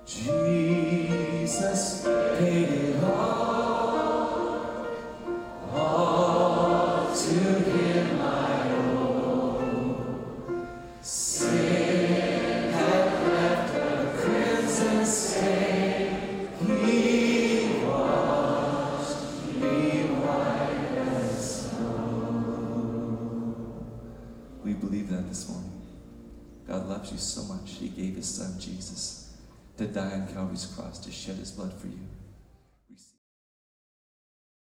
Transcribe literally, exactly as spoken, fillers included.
Jesus paid it all, all to Him I owe. Sin had left a crimson stain, He washed me white as snow. We believe that this morning. God loves you so much, He gave His Son Jesus to die on Calvary's cross, to shed His blood for you.